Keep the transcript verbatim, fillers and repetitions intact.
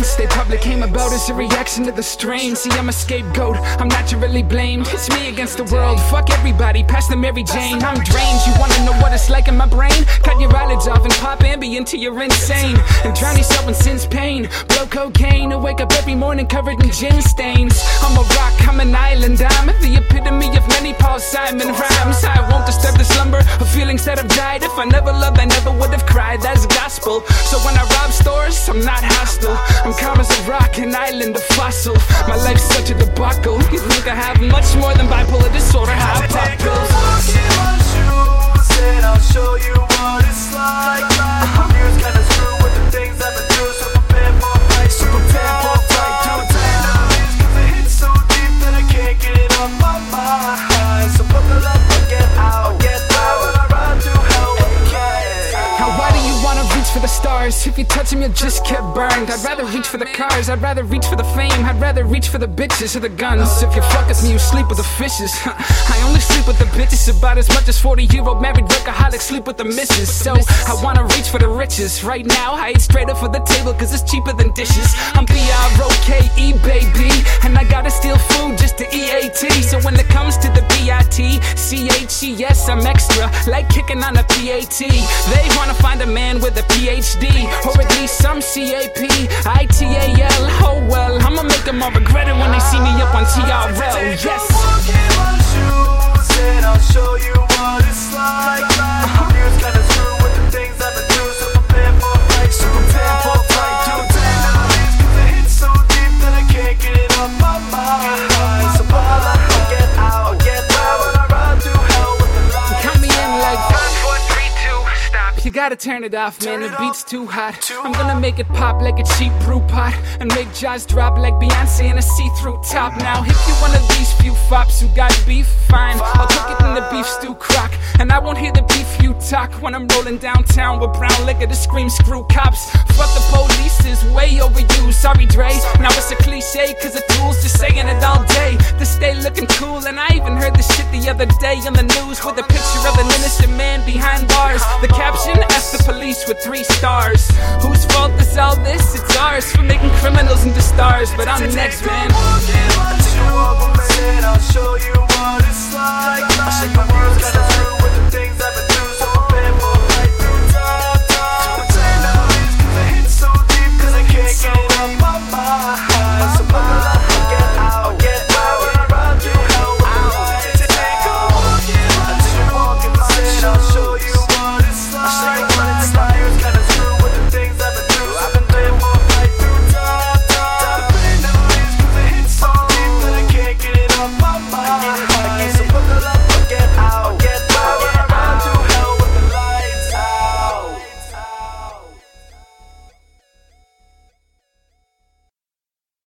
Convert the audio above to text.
stay public came about as a reaction to the strain. See, I'm a scapegoat, I'm naturally blamed. It's me against the world, fuck everybody, pass the Mary Jane. I'm drained, you wanna know what it's like in my brain? Cut your eyelids off and pop Ambien till you're insane. And drown yourself in sin's pain. Blow cocaine and wake up every morning covered in gin stains. I'm a rock, I'm an island, I'm the epitome of many Paul Simon rhymes. I won't disturb the slumber of feelings that have died. If I never loved, I never would have cried, that's gospel. So when I rob stores, I'm not hostile. I'm calm as a rock, an island, a fossil. My life's such a debacle. You think I have much more than bipolar disorder? How pop goes. Walk in my shoes and I'll show you what it's like. I'm years kinda screwed with the things I've been through, so prepare for a fight, so prepare for a fight. Don't take no risks, cause it hits so deep that I can't get it off my mind. So buckle up or get out, get out. When I ride through hell with the kids. Now why do you wanna reach for the stars? If you touch them, you'll just get burned. I'd rather reach for the cars, I'd rather reach for the fame. I'd rather reach for the bitches or the guns. If you fuck with me, you sleep with the fishes. I only sleep with the bitches about as much as forty-year-old married workaholics sleep with the missus. So I wanna reach for the riches. Right now, I eat straight up for the table cause it's cheaper than dishes. I'm B R O K E, baby, and I gotta steal food just to E A T. So when it comes to the B I T C H E S, I'm extra, like kicking on a P A T. They wanna find a man with a P H D, or at least some C A P I T A L. Oh well, I'ma make them all regret it when they see me up on T R L. Yes. Walk in my shoes and I'll show you what it's like. I'm years kinda screwed with the things I've been through, so prepare for a fight, so prepare for a fight. Don't take no risks, cause it hits so deep that I can't get it off my mind. So buckle up or get out, get out. When I ride through hell with the lights. Count me in like five, four, three, two, stop. You gotta turn it off, man, the beat's too hot. I'm gonna make it pop like a cheap brew pot, and make jaws drop like Beyonce in a see-through top. Now if you one of these few fops who got beef, fine, I'll cook it in the beef stew crock, and I won't hear the beef you talk when I'm rolling downtown with brown liquor to scream screw cops. Fuck the police is way overused, sorry Dre. Now it's a cliche cause the tools just saying it all day to stay looking cool. And I even heard this shit the other day on the news with a picture of an innocent man behind bars. The caption, F the police with three stars. Whose fault is all this? It's ours for making criminals into stars. But I'm next, man.